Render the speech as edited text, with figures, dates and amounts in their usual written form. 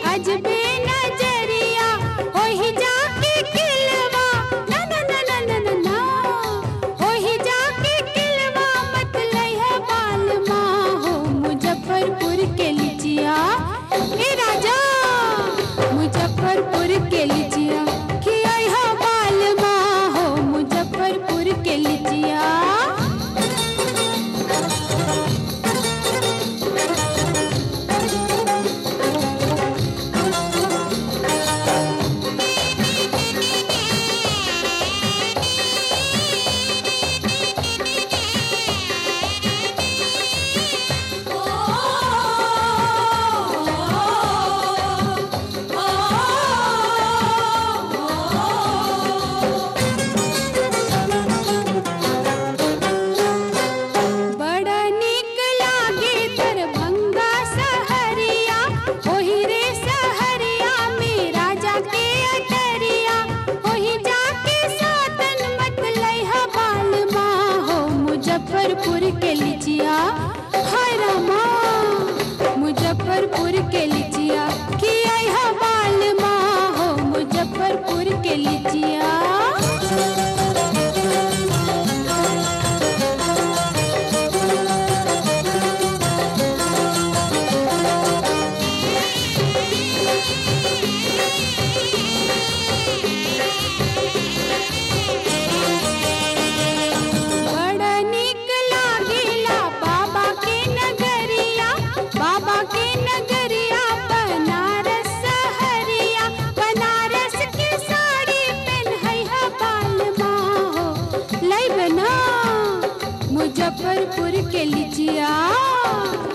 अजबे नजरिया ओही जाके किलवा ना ना ना ना ना ना ना ओही जाके किलवा मत लइहा बालमा हो मुजफ्फरपुर के लिचिया ए राजा मुजफ्फरपुर के लिचिया खियाइहा बालमा हो मुजफ्फरपुर के लिचिया। मुजफ्फरपुर के लिचिया हाय रामा मुजफ्फरपुर के लिचिया खियाइहा बालमा हो मुजफ्फरपुर के लिचिया। मुजफ्फरपुर के लिचिया।